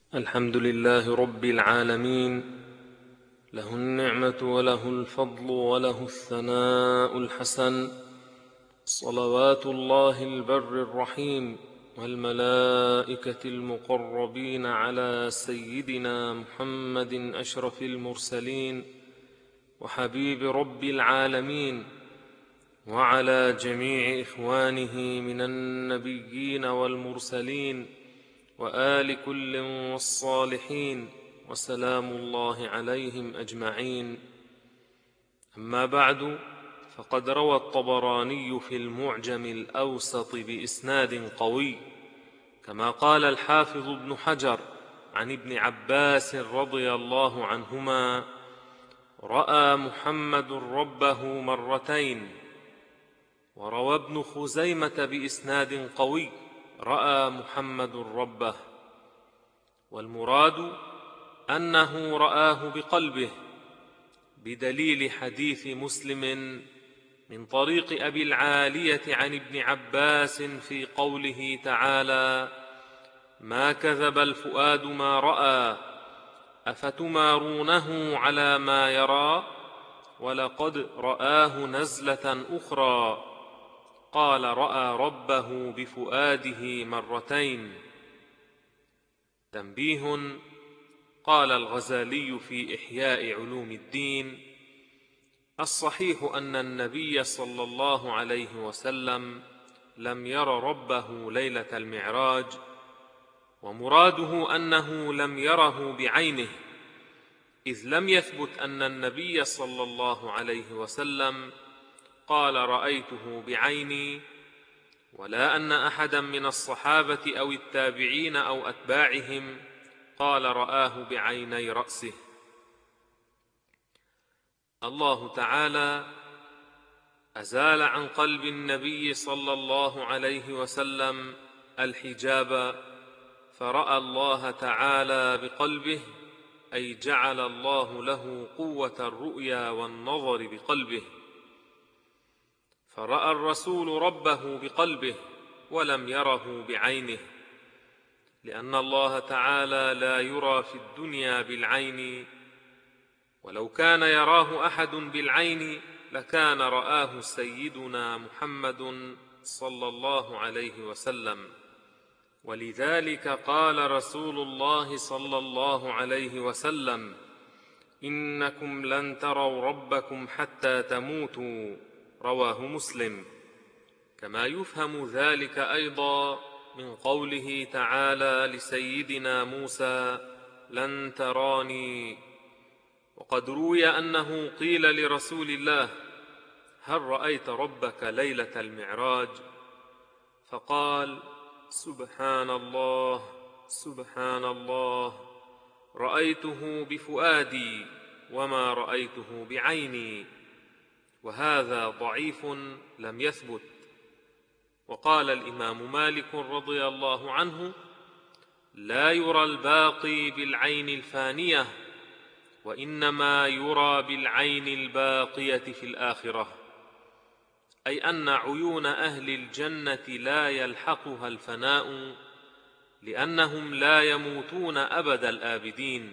الحمد لله رب العالمين، له النعمة وله الفضل وله الثناء الحسن، صلوات الله البر الرحيم والملائكة المقربين على سيدنا محمد أشرف المرسلين وحبيب رب العالمين، وعلى جميع إخوانه من النبيين والمرسلين وآل كل والصالحين، وسلام الله عليهم أجمعين. أما بعد، فقد روى الطبراني في المعجم الأوسط بإسناد قوي، كما قال الحافظ ابن حجر عن ابن عباس رضي الله عنهما: رأى محمد ربه مرتين. وروى ابن خزيمة بإسناد قوي: رأى محمد ربه. والمراد أنه رآه بقلبه، بدليل حديث مسلم من طريق أبي العالية عن ابن عباس في قوله تعالى: ما كذب الفؤاد ما رأى أفتمارونه على ما يرى ولقد رآه نزلة أخرى. قال: رأى ربه بفؤاده مرتين. تنبيه: قال الغزالي في إحياء علوم الدين: الصحيح أن النبي صلى الله عليه وسلم لم ير ربه ليلة المعراج، ومراده أنه لم يره بعينه، إذ لم يثبت أن النبي صلى الله عليه وسلم قال: رأيته بعيني، ولا أن أحدا من الصحابة أو التابعين أو أتباعهم قال: رآه بعيني رأسه. الله تعالى أزال عن قلب النبي صلى الله عليه وسلم الحجاب، فرأى الله تعالى بقلبه، أي جعل الله له قوة الرؤيا والنظر بقلبه، فرأى الرسول ربه بقلبه ولم يره بعينه، لأن الله تعالى لا يرى في الدنيا بالعين، ولو كان يراه أحد بالعين لكان رآه سيدنا محمد صلى الله عليه وسلم. ولذلك قال رسول الله صلى الله عليه وسلم: إنكم لن تروا ربكم حتى تموتوا، رواه مسلم. كما يفهم ذلك أيضا من قوله تعالى لسيدنا موسى: لن تراني. وقد روي أنه قيل لرسول الله: هل رأيت ربك ليلة المعراج؟ فقال: سبحان الله سبحان الله، رأيته بفؤادي وما رأيته بعيني. وهذا ضعيف لم يثبت. وقال الإمام مالك رضي الله عنه: لا يرى الباقي بالعين الفانية، وإنما يرى بالعين الباقية في الآخرة، أي أن عيون أهل الجنة لا يلحقها الفناء، لأنهم لا يموتون أبد الآبدين.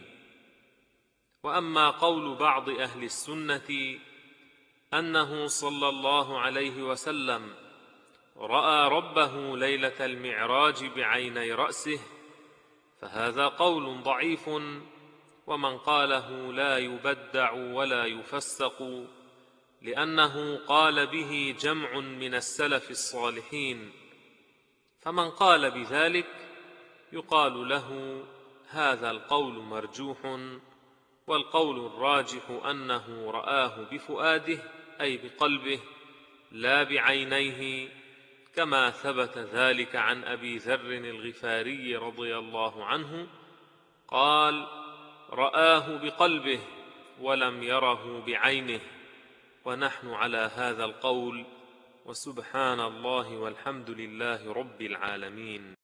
وأما قول بعض أهل السنة أنه صلى الله عليه وسلم رأى ربه ليلة المعراج بعيني رأسه، فهذا قول ضعيف، ومن قاله لا يبدع ولا يفسق، لأنه قال به جمع من السلف الصالحين، فمن قال بذلك يقال له: هذا القول مرجوح، والقول الراجح أنه رآه بفؤاده، أي بقلبه، لا بعينيه، كما ثبت ذلك عن أبي ذر الغفاري رضي الله عنه قال: رآه بقلبه ولم يره بعينه. ونحن على هذا القول، وسبحان الله والحمد لله رب العالمين.